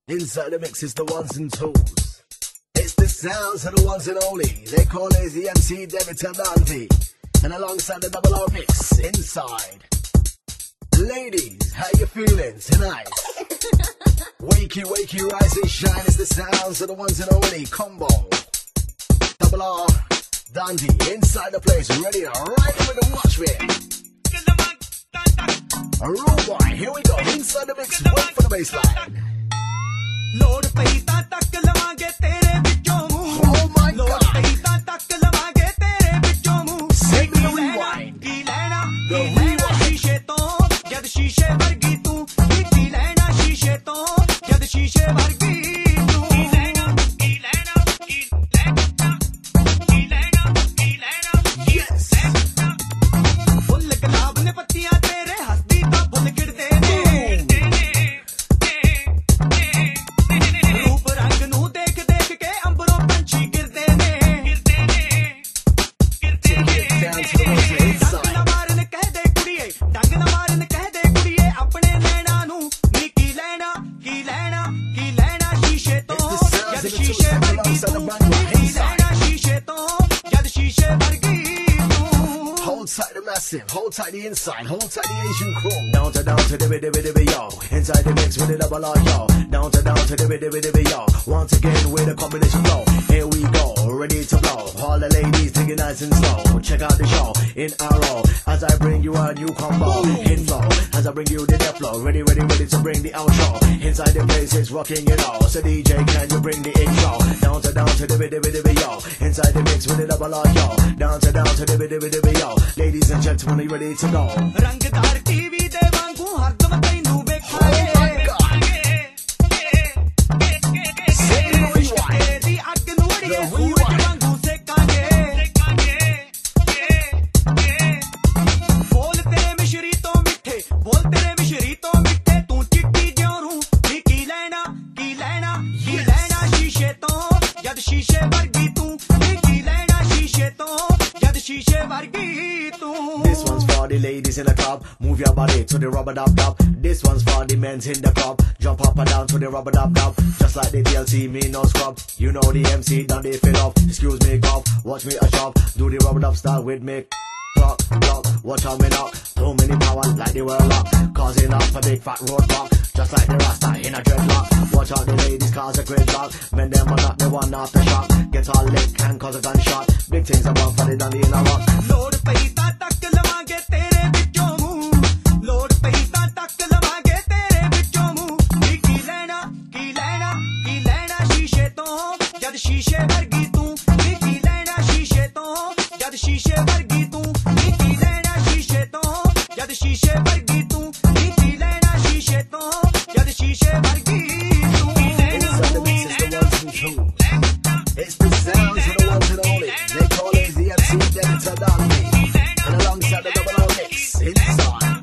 Inside the mix is the ones and twos. It's the sounds of the ones and only. They call it the MC David Dante. And alongside the double R mix inside. Ladies, how you feeling tonight? Wakey, wakey, rise and shine. It's the sounds of the ones and only combo. Double R, Dante, inside the place, ready to ride with the watch me. A rude boy, here we go, inside the mix, wait for the bassline. Lord Paita tak lavange tere bichon mu. Oh my God. Lord Paita tak lavange tere bichon mu. Sing the rewind. Ki lena, The ki lena rewind. shishe to, jad shishe vargi tu. Ki lena shishe to, jad shishe vargi tu. Ki lena, ki lena, ki lena, ki lena, ki lena. Yes. Full gulab ne pattiyan tere hasdi ta full girde ne. रूप रंग नू देख देख के अंबरों पंछी गिरदे ने Down to the ones Dang inside. ना मारन कह दे कुड़िए डंग ना मारन कह दे कुड़िए अपने नैना नू नी की लैना शीशे तो जद शीशे वर्गी तू की लैना शीशे तो जद शीशे वर्गी तू Hold tight the massive, hold tight the inside, hold tight the Asian crew. Down to dibby yo. Inside the mix with the double R yo. Down to dibby yo. Once again with a combination flow. Here we go, ready to blow. All the ladies take it nice and slow. Check out the show in a row. As I bring you a new combo in flow. As I bring you the death flow. Ready to bring the outro. Inside the place it's rocking it all. So DJ, can you bring the intro? Down to dibby yo. Inside the mix with the double R yo. Down to dibby yo. Ladies and gentlemen, are you ready to go? रंगदार TV दे वांगू हरदम तैनू Oh my वेखांगे God. Sing the rewind. तेरे दी अग नू अड़िए सूरज वांगू सेकांगे बोल तेरे मिश्री तो मिठे बोल तेरे मिश्री तो मिठे तू चिट्टी ज्योरू नी की लैना शीशे तो जद शीशे वर्गी तू नी की लैना शीशे तो जद शीशे वर्गी तू This one's for the ladies in the club. Move your body to the rubber dub dub. This one's for the men's in the club. Jump up and down to the rubber dub dub. Just like the TLC, me no scrub. You know the MC done they fill up. Excuse me, golf. Watch me a chop. Do the rubber dub style with me. Clock, watch how me knock. Too many power like the world lock. Causing up a big fat roadblock. Just like the Rasta in a dreadlock. Watch out the ladies cause a gridlock. Men them are not the one after shock. Get all lit can cause a gunshot. Big things above for the dandy in a rock. ਲੋੜ ਪਈ ਤਾਂ ਤੱਕ ਲਵਾਂਗੇ ਤੇਰੇ ਵਿੱਚੋਂ ਮੂੰਹ ਲੋੜ ਪਈ ਤਾਂ ਤੱਕ ਲਵਾਂਗੇ ਤੇਰੇ ਵਿੱਚੋਂ ਮੂੰਹ ਨੀ ਕੀ ਲੈਣਾ ਸ਼ੀਸ਼ੇ ਤੋਂ ਜਦ ਸ਼ੀਸ਼ੇ ਵਰਗੀ ਤੂੰ ਨੀ ਕੀ ਲੈਣਾ ਸ਼ੀਸ਼ੇ ਤੋਂ ਜਦ ਸ਼ੀਸ਼ੇ ਵਰਗੀ ਤੂੰ ਨੀ ਕੀ ਲੈਣਾ ਸ਼ੀਸ਼ੇ ਤੋਂ ਜਦ ਸ਼ੀਸ਼ੇ ਵਰਗੀ ਤੂੰ ਨੀ ਕੀ ਲੈਣਾ ਸ਼ੀਸ਼ੇ ਤੋਂ ਜਦ ਸ਼ੀਸ਼ੇ ਵਰਗੀ ਤੂੰ Inside the mix is the ones and twos. It's the sounds of the ones and only. They call it the MC David Dante. And alongside the double R mix inside.